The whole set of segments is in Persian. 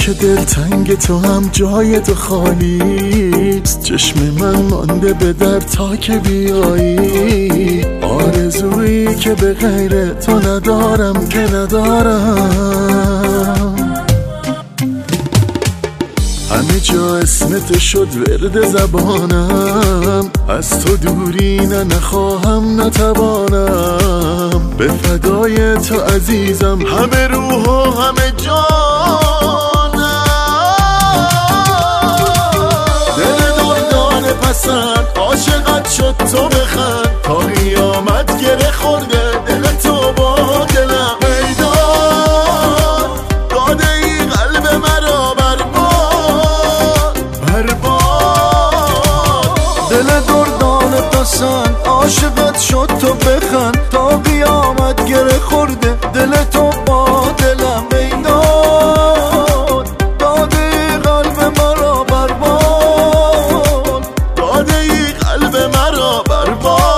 که دلتنگ تو هم جای تو خالیست، چشم من مانده به در تا که بیایی. آرزویی که به غیر تو ندارم که ندارم. همه جا اسم تو شد ورد زبانم، از تو دوری نه نخواهم نتوانم. به فدای تو عزیزم همه روح و همه جانم. دل دردانه پسند عاشقت شد تو بخند، تا قیامت گره خورده دل تو با دلم. میدان داده ای قلب مرا برباد. دل دردانه پسند عاشقت شد تو بخند، تا قیامت گره خورده دل تو با دلم. میدان داده ای قلب مرا برباد، داده ای قلب مرا برباد.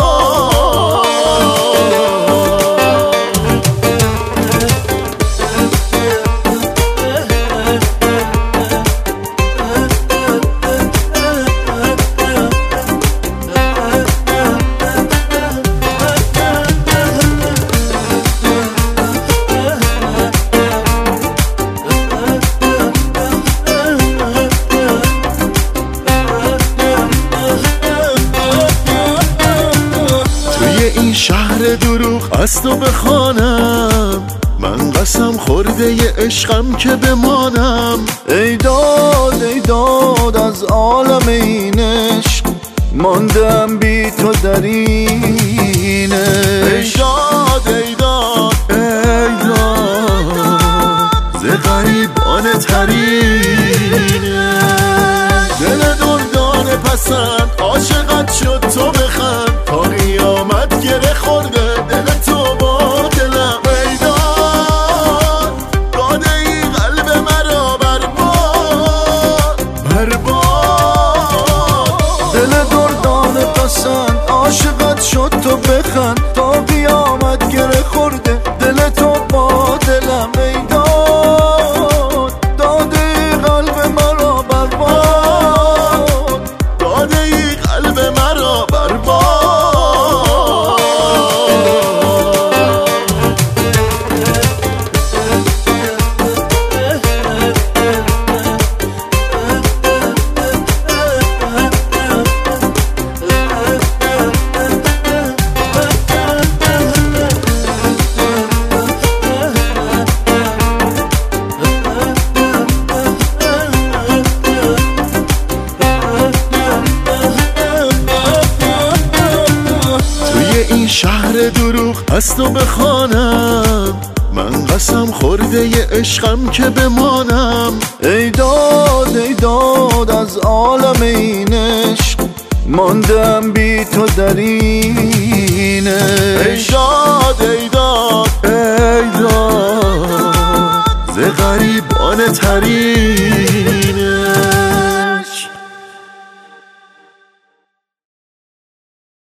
این شهر دروغ از تو بخوانم، من قسم خورده ی عشقم که بمانم. ای داد ای داد از عالم این عشق، ماندم بی تو در این عشق. ای داد ای داد ز غریبانه ترینه. دل دردانه پسند عاشقت شد تو بخند، تا قیامت گره خورده دل تو با دلم. میدان داده ای قلب مرا برباد. دل دردانه پسند عاشقت شد تو بخند، تا قیامت گره خورده دل تو با دلم. میدان داده ای قلب مرا برباد، داده ای قلب مرا برباد. این شهر دروغ از تو بخوانم، من قسم خورده ی عشقم که بمانم. ای داد از عالم این عشق، ماندم بی تو در این